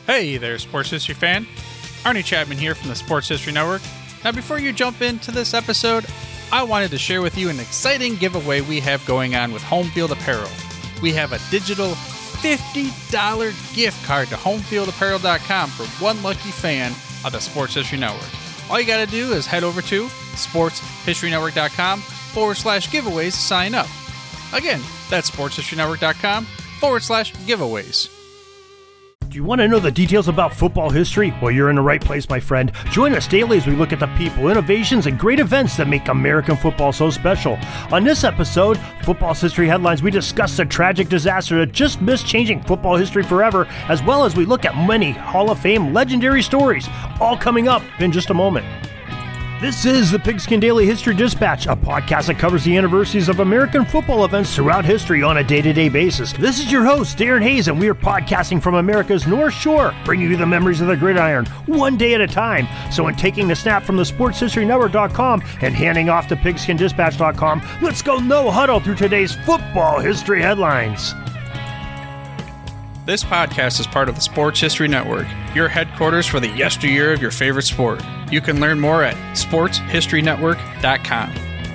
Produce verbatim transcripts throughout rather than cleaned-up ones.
Hey there, Sports History fan. Arnie Chapman here from the Sports History Network. Now, before you jump into this episode, I wanted to share with you an exciting giveaway we have going on with Home Field Apparel. We have a digital fifty dollars gift card to home field apparel dot com for one lucky fan of the Sports History Network. All you got to do is head over to sports history network dot com forward slash giveaways to sign up. Again, that's sports history network dot com forward slash giveaways. Do you want to know the details about football history? Well, you're in the right place, my friend. Join us daily as we look at the people, innovations, and great events that make American football so special. On this episode, Football's History Headlines, we discuss the tragic disaster that just missed changing football history forever, as well as we look at many Hall of Fame legendary stories, all coming up in just a moment. This is the Pigskin Daily History Dispatch, a podcast that covers the anniversaries of American football events throughout history on a day-to-day basis. This is your host, Darren Hayes, and we are podcasting from America's North Shore, bringing you the memories of the gridiron, one day at a time. So in taking the snap from the sports history network dot com and handing off to pigskin dispatch dot com, let's go no huddle through today's football history headlines. This podcast is part of the Sports History Network, your headquarters for the yesteryear of your favorite sport. You can learn more at sports history network dot com.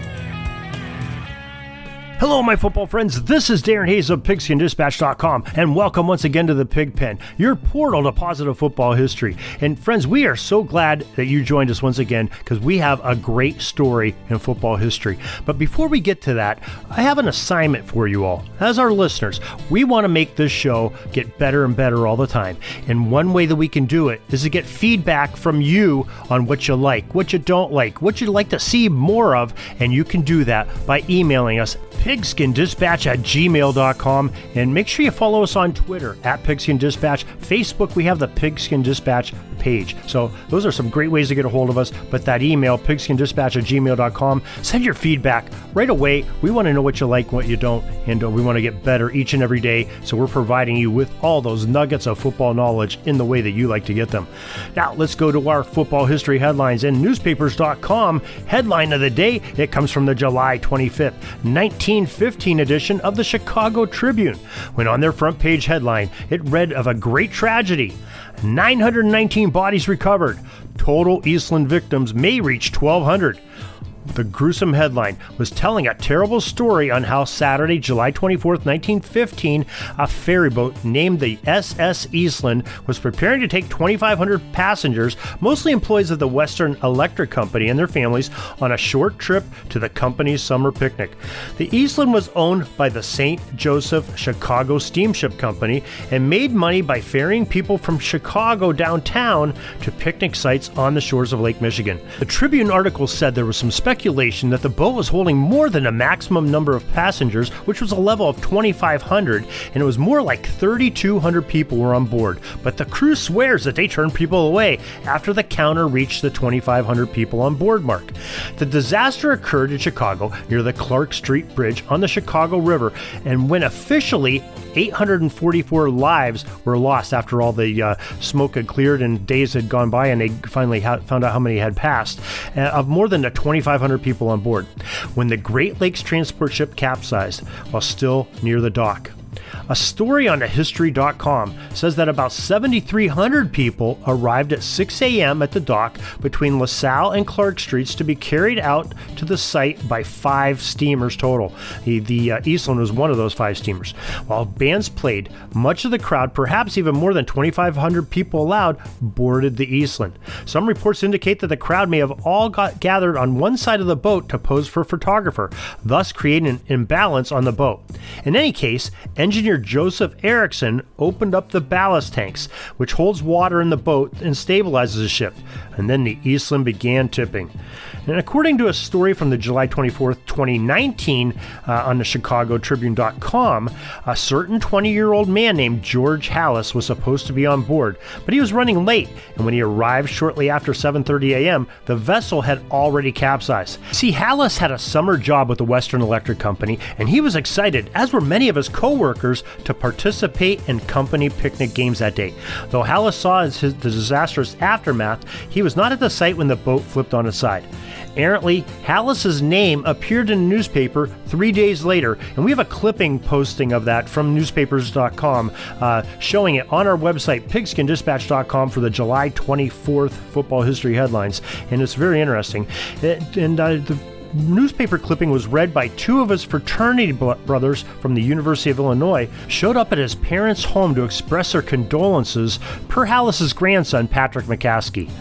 Hello, my football friends. This is Darren Hayes of pigskin dispatch dot com, and welcome once again to the Pig Pen, your portal to positive football history. And friends, we are so glad that you joined us once again because we have a great story in football history. But before we get to that, I have an assignment for you all. As our listeners, we want to make this show get better and better all the time. And one way that we can do it is to get feedback from you on what you like, what you don't like, what you'd like to see more of, and you can do that by emailing us pigskin dispatch at gmail dot com, and make sure you follow us on Twitter at Pigskin Dispatch. Facebook, we have the Pigskin Dispatch page. So those are some great ways to get a hold of us. But that email, pigskin dispatch at gmail dot com, send your feedback right away. We want to know what you like, what you don't, and uh, we want to get better each and every day. So we're providing you with all those nuggets of football knowledge in the way that you like to get them. Now let's go to our football history headlines and newspapers dot com. Headline of the day, it comes from the July twenty-fifth, nineteen fifteen edition of the Chicago Tribune, when on their front page headline, it read of a great tragedy. nine hundred nineteen bodies recovered. Total Eastland victims may reach twelve hundred. The gruesome headline was telling a terrible story on how Saturday, July twenty-fourth, nineteen fifteen, a ferry boat named the S S Eastland was preparing to take twenty-five hundred passengers, mostly employees of the Western Electric Company and their families, on a short trip to the company's summer picnic. The Eastland was owned by the Saint Joseph Chicago Steamship Company and made money by ferrying people from Chicago downtown to picnic sites on the shores of Lake Michigan. The Tribune article said there was some speculation that the boat was holding more than a maximum number of passengers, which was a level of twenty-five hundred, and it was more like thirty-two hundred people were on board. But the crew swears that they turned people away after the counter reached the twenty-five hundred people on board mark. The disaster occurred in Chicago near the Clark Street Bridge on the Chicago River, and when officially eight hundred forty-four lives were lost after all the uh, smoke had cleared and days had gone by and they finally ha- found out how many had passed, uh, of more than the twenty-five hundred people on board, when the Great Lakes transport ship capsized while still near the dock. A story on the history dot com says that about seven thousand three hundred people arrived at six a.m. at the dock between LaSalle and Clark Streets to be carried out to the site by five steamers total. The, the uh, Eastland was one of those five steamers. While bands played, much of the crowd, perhaps even more than twenty-five hundred people allowed, boarded the Eastland. Some reports indicate that the crowd may have all got gathered on one side of the boat to pose for a photographer, thus creating an imbalance on the boat. In any case, engineer Joseph Erickson opened up the ballast tanks, which holds water in the boat and stabilizes the ship, and then the Eastland began tipping. And according to a story from the July twenty-fourth, twenty nineteen uh, on the Chicago Tribune dot com, a certain twenty-year-old man named George Hallis was supposed to be on board, but he was running late, and when he arrived shortly after seven thirty a.m., the vessel had already capsized. See, Hallis had a summer job with the Western Electric Company, and he was excited, as were many of his co-workers, to participate in company picnic games that day. Though Hallis saw his, the disastrous aftermath, he was not at the site when the boat flipped on its side. Errantly, Halas's name appeared in a newspaper three days later, and we have a clipping posting of that from newspapers dot com uh, showing it on our website, pigskin dispatch dot com, for the July twenty-fourth football history headlines, and it's very interesting. And, and uh, the newspaper clipping was read by two of his fraternity brothers from the University of Illinois, showed up at his parents' home to express their condolences per Halas's grandson, Patrick McCaskey.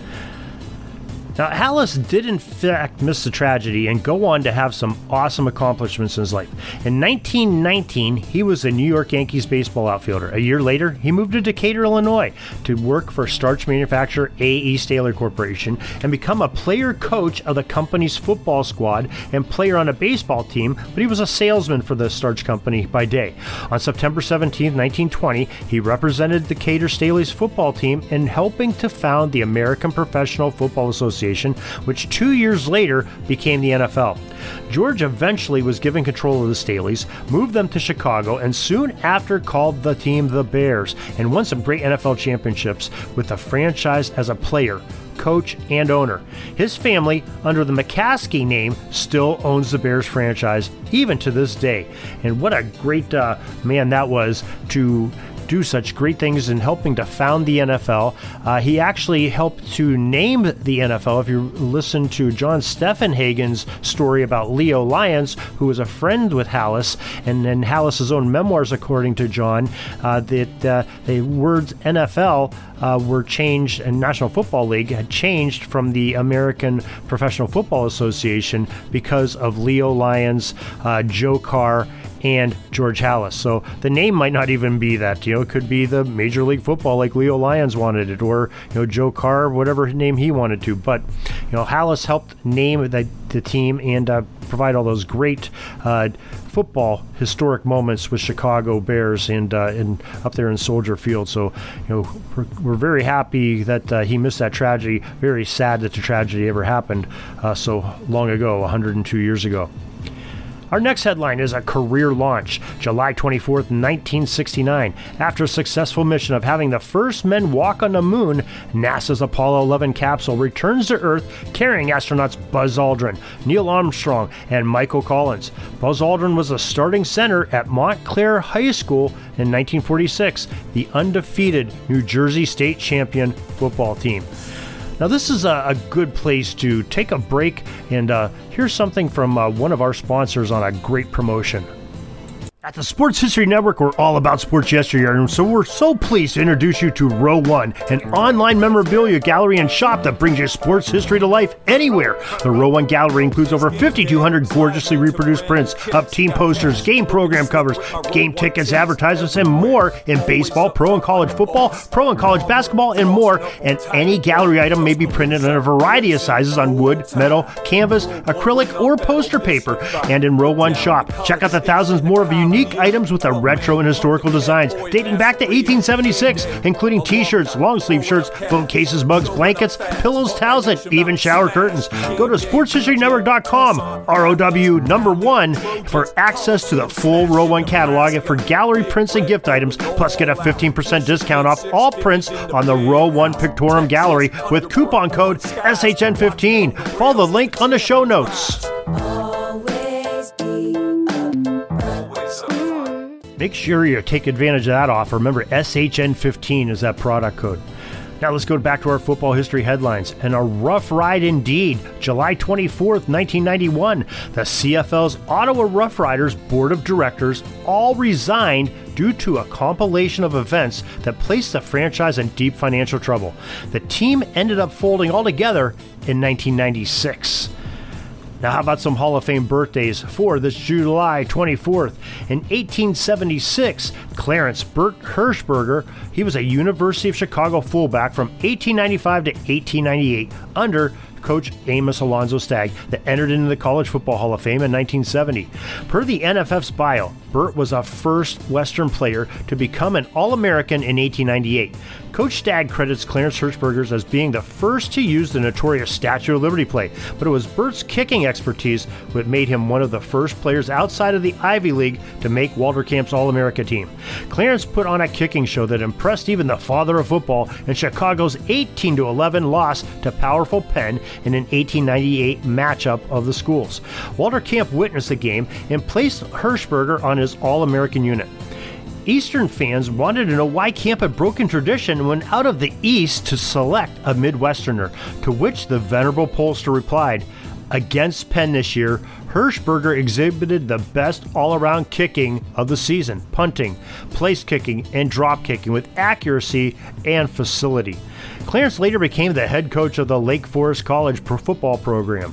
Now, Halas did in fact miss the tragedy and go on to have some awesome accomplishments in his life. In nineteen nineteen, he was a New York Yankees baseball outfielder. A year later, he moved to Decatur, Illinois to work for starch manufacturer A E. Staler Corporation and become a player coach of the company's football squad and player on a baseball team, but he was a salesman for the starch company by day. On September seventeenth, nineteen twenty, he represented Decatur Staley's football team in helping to found the American Professional Football Association, which two years later became the N F L. George eventually was given control of the Staleys, moved them to Chicago, and soon after called the team the Bears, and won some great N F L championships with the franchise as a player, coach, and owner. His family, under the McCaskey name, still owns the Bears franchise, even to this day. And what a great uh, man that was to do such great things in helping to found the N F L. Uh, he actually helped to name the N F L. If you listen to John Steffenhagen's story about Leo Lyons, who was a friend with Halas, and then Halas's own memoirs, according to John, uh, that uh, the words N F L uh, were changed, and National Football League had changed from the American Professional Football Association because of Leo Lyons, uh, Joe Carr, and George Halas. So the name might not even be that. You know, it could be the Major League Football like Leo Lyons wanted it, or you know, Joe Carr, whatever name he wanted to. But you know, Halas helped name the, the team and uh, provide all those great uh, football historic moments with Chicago Bears and uh, and up there in Soldier Field. So you know, we're, we're very happy that uh, he missed that tragedy. Very sad that the tragedy ever happened uh, so long ago, one hundred two years ago. Our next headline is a career launch. July twenty-fourth, nineteen sixty-nine. After a successful mission of having the first men walk on the moon, NASA's Apollo eleven capsule returns to Earth carrying astronauts Buzz Aldrin, Neil Armstrong, and Michael Collins. Buzz Aldrin was a starting center at Montclair High School in nineteen forty-six, the undefeated New Jersey State champion football team. Now, this is a, a good place to take a break and uh, here's something from uh, one of our sponsors on a great promotion. At the Sports History Network, we're all about sports yesteryear, and so we're so pleased to introduce you to Row One, an online memorabilia gallery and shop that brings you sports history to life anywhere. The Row One gallery includes over fifty-two hundred gorgeously reproduced prints of team posters, game program covers, game tickets, advertisements, and more in baseball, pro and college football, pro and college basketball, and more. And any gallery item may be printed in a variety of sizes on wood, metal, canvas, acrylic, or poster paper. And in Row One shop, check out the thousands more of unique items with the retro and historical designs dating back to eighteen seventy-six, including t-shirts, long sleeve shirts, phone cases, mugs, blankets, pillows, towels, and even shower curtains. Go to sports history network dot com, R O W number one, for access to the full Row One catalog and for gallery prints and gift items, plus get a fifteen percent discount off all prints on the Row One Pictorum Gallery with coupon code S H N fifteen. Follow the link on the show notes. Make sure you take advantage of that offer. Remember, S H N fifteen is that product code. Now let's go back to our football history headlines. And a rough ride indeed. July twenty-fourth, nineteen ninety-one, the C F L's Ottawa Rough Riders Board of Directors all resigned due to a compilation of events that placed the franchise in deep financial trouble. The team ended up folding altogether in nineteen ninety-six. Now, how about some Hall of Fame birthdays for this July twenty-fourth? In eighteen seventy-six, Clarence Bert Hirschberger, he was a University of Chicago fullback from eighteen ninety-five to eighteen ninety-eight under Coach Amos Alonzo Stagg, that entered into the College Football Hall of Fame in nineteen seventy. Per the N F F's bio, Bert was a first Western player to become an All-American in eighteen ninety-eight. Coach Stagg credits Clarence Hirschberger as being the first to use the notorious Statue of Liberty play, but it was Bert's kicking expertise that made him one of the first players outside of the Ivy League to make Walter Camp's All-America team. Clarence put on a kicking show that impressed even the father of football in Chicago's eighteen to eleven loss to powerful Penn in an eighteen ninety-eight matchup of the schools. Walter Camp witnessed the game and placed Hirschberger on his All-American unit. Eastern fans wanted to know why Camp had broken tradition and went out of the East to select a Midwesterner, to which the venerable pollster replied, "Against Penn this year, Hirschberger exhibited the best all-around kicking of the season, punting, place kicking, and drop kicking with accuracy and facility." Clarence later became the head coach of the Lake Forest College pro football program.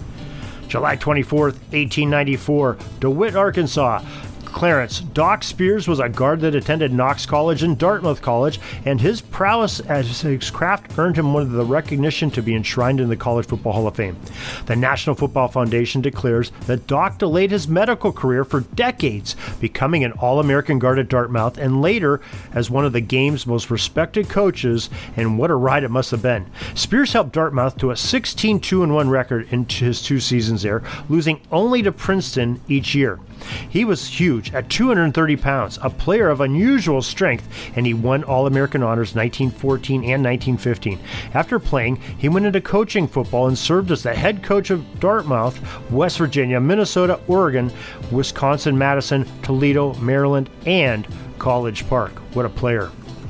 July twenty-fourth, eighteen ninety-four, DeWitt, Arkansas. Clarence Doc Spears was a guard that attended Knox College and Dartmouth College, and his prowess as his craft earned him one of the recognition to be enshrined in the College Football Hall of Fame. The National Football Foundation declares that Doc delayed his medical career for decades, becoming an All-American guard at Dartmouth, and later as one of the game's most respected coaches, and what a ride it must have been. Spears helped Dartmouth to a sixteen two and one record in his two seasons there, losing only to Princeton each year. He was huge at two hundred thirty pounds, a player of unusual strength, and he won All-American honors nineteen fourteen and nineteen fifteen. After playing, he went into coaching football and served as the head coach of Dartmouth, West Virginia, Minnesota, Oregon, Wisconsin, Madison, Toledo, Maryland, and College Park. What a player.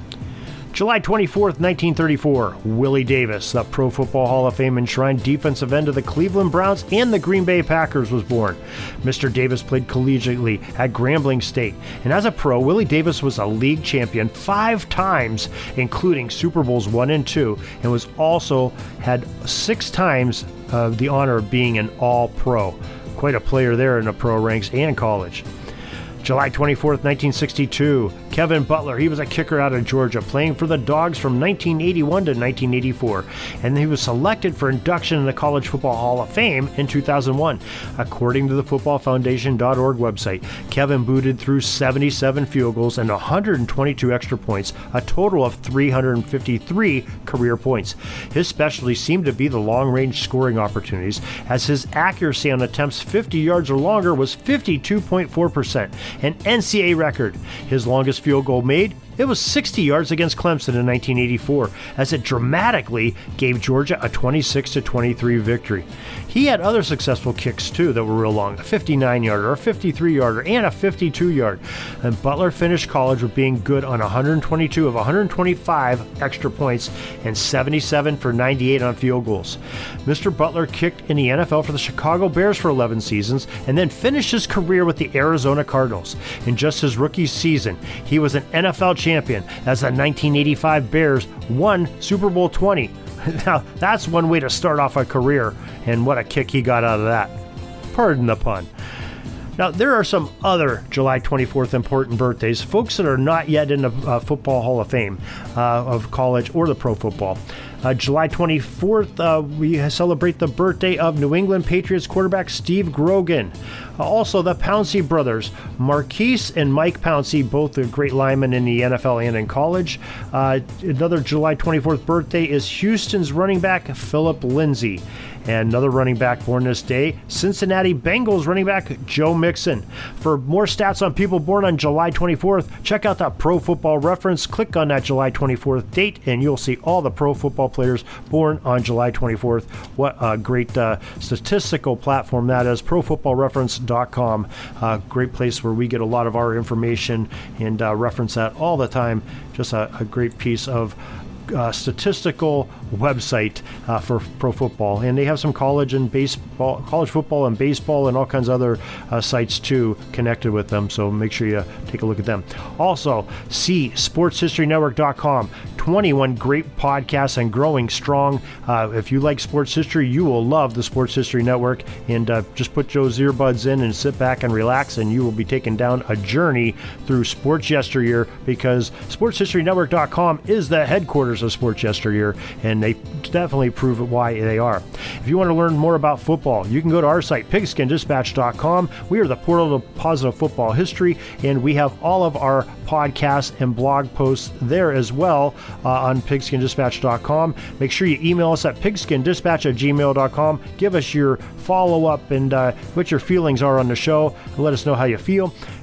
July twenty-fourth, nineteen thirty-four, Willie Davis, the Pro Football Hall of Fame enshrined defensive end of the Cleveland Browns and the Green Bay Packers, was born. Mister Davis played collegiately at Grambling State, and as a pro, Willie Davis was a league champion five times, including Super Bowls one and two, and was also had six times uh, the honor of being an All-Pro. Quite a player there in the pro ranks and college. July twenty-fourth, nineteen sixty-two, Kevin Butler. He was a kicker out of Georgia, playing for the Dogs from nineteen eighty-one to nineteen eighty-four, and he was selected for induction in the College Football Hall of Fame in two thousand one. According to the football foundation dot org website, Kevin booted through seventy-seven field goals and one hundred twenty-two extra points, a total of three hundred fifty-three career points. His specialty seemed to be the long-range scoring opportunities, as his accuracy on attempts fifty yards or longer was fifty-two point four percent. An N C A A record. His longest field goal made, it was sixty yards against Clemson in nineteen eighty-four, as it dramatically gave Georgia a twenty-six to twenty-three victory. He had other successful kicks too that were real long, a fifty-nine yarder, a fifty-three yarder, and a fifty-two yard. And Butler finished college with being good on one hundred twenty-two of one hundred twenty-five extra points and seventy-seven for ninety-eight on field goals. Mister Butler kicked in the N F L for the Chicago Bears for eleven seasons and then finished his career with the Arizona Cardinals. In just his rookie season, he was an N F L champion as the nineteen eighty-five Bears won Super Bowl twenty. Now, that's one way to start off a career, and what a kick he got out of that. Pardon the pun. Now, there are some other July twenty-fourth important birthdays, folks that are not yet in the uh, Football Hall of Fame uh, of college or the pro football. Uh, July twenty-fourth, uh, we celebrate the birthday of New England Patriots quarterback Steve Grogan. Uh, also, the Pouncey brothers, Marquise and Mike Pouncey, both a great linemen in the N F L and in college. Uh, another July twenty-fourth birthday is Houston's running back Philip Lindsay. And another running back born this day, Cincinnati Bengals running back Joe Mixon. For more stats on people born on July twenty-fourth, check out that Pro Football Reference. Click on that July twenty-fourth date, and you'll see all the pro football players born on July twenty-fourth. What a great uh, statistical platform that is, pro football reference dot com. Uh, great place where we get a lot of our information and uh, reference that all the time. Just a, a great piece of Uh, statistical website uh, for pro football, and they have some college and baseball, college football and baseball, and all kinds of other uh, sites too connected with them. So make sure you take a look at them. Also, see sports history network dot com. twenty-one great podcasts and growing strong. Uh, if you like sports history, you will love the Sports History Network. And uh, just put Joe's earbuds in and sit back and relax, and you will be taken down a journey through sports yesteryear, because sports history network dot com is the headquarters of sports yesteryear, and they definitely prove why they are. If you want to learn more about football, you can go to our site, pigskin dispatch dot com. We are the portal to positive football history, and we have all of our podcasts and blog posts there as well uh, on pigskin dispatch dot com. Make sure you email us at pigskin dispatch at gmail dot com. Give us your follow-up and uh, what your feelings are on the show. Let us know how you feel.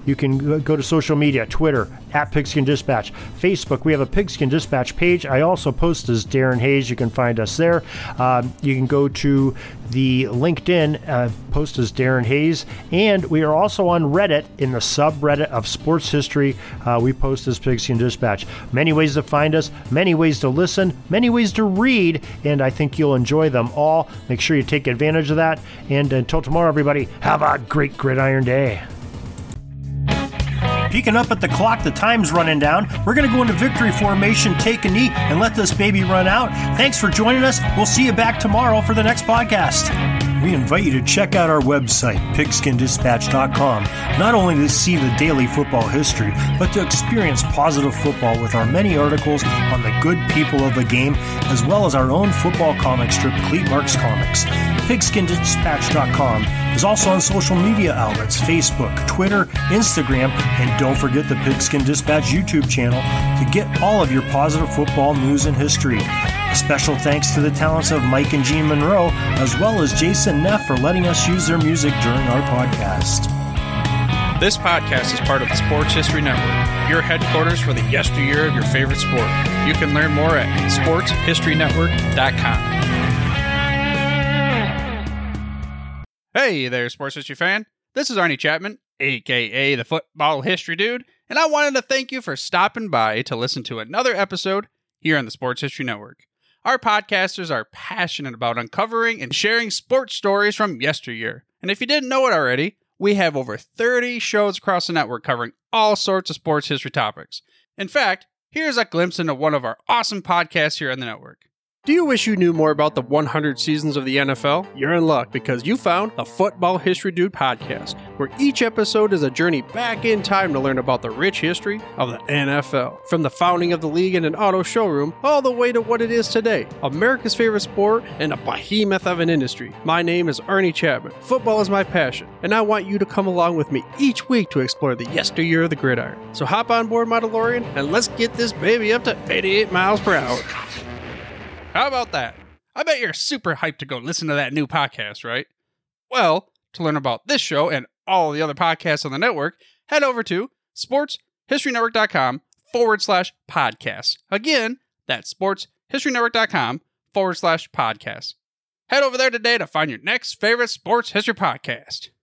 You can go to social media, Twitter, at Pigskin Dispatch. Facebook, we have a Pigskin Dispatch page. I also post as Darren Hayes. You can find us there. Um, you can go to the LinkedIn, uh, post as Darren Hayes. And we are also on Reddit in the subreddit of sports history. Uh, we post as Pigskin Dispatch. Many ways to find us, many ways to listen, many ways to read, and I think you'll enjoy them all. Make sure you take advantage of that. And until tomorrow, everybody, have a great gridiron day. Peeking up at the clock, the time's running down. We're going to go into victory formation, take a knee, and let this baby run out. Thanks for joining us. We'll see you back tomorrow for the next podcast. We invite you to check out our website, pigskin dispatch dot com, not only to see the daily football history, but to experience positive football with our many articles on the good people of the game, as well as our own football comic strip, Cleat Marks Comics. pigskin dispatch dot com is also on social media outlets, Facebook, Twitter, Instagram, and don't forget the Pigskin Dispatch YouTube channel to get all of your positive football news and history. A special thanks to the talents of Mike and Gene Monroe, as well as Jason Neff for letting us use their music during our podcast. This podcast is part of the Sports History Network, your headquarters for the yesteryear of your favorite sport. You can learn more at sports history network dot com. Hey there, sports history fan. This is Arnie Chapman, aka the Football History Dude, and I wanted to thank you for stopping by to listen to another episode here on the Sports History Network. Our podcasters are passionate about uncovering and sharing sports stories from yesteryear. And if you didn't know it already, we have over thirty shows across the network covering all sorts of sports history topics. In fact, here's a glimpse into one of our awesome podcasts here on the network. Do you wish you knew more about the one hundred seasons of the N F L? You're in luck because you found the Football History Dude podcast, where each episode is a journey back in time to learn about the rich history of the N F L. From the founding of the league in an auto showroom, all the way to what it is today, America's favorite sport and a behemoth of an industry. My name is Arnie Chapman. Football is my passion, and I want you to come along with me each week to explore the yesteryear of the gridiron. So hop on board my DeLorean and let's get this baby up to eighty-eight miles per hour. How about that? I bet you're super hyped to go listen to that new podcast, right? Well, to learn about this show and all the other podcasts on the network, head over to sports history network dot com forward slash podcasts. Again, that's sports history network dot com forward slash podcasts. Head over there today to find your next favorite sports history podcast.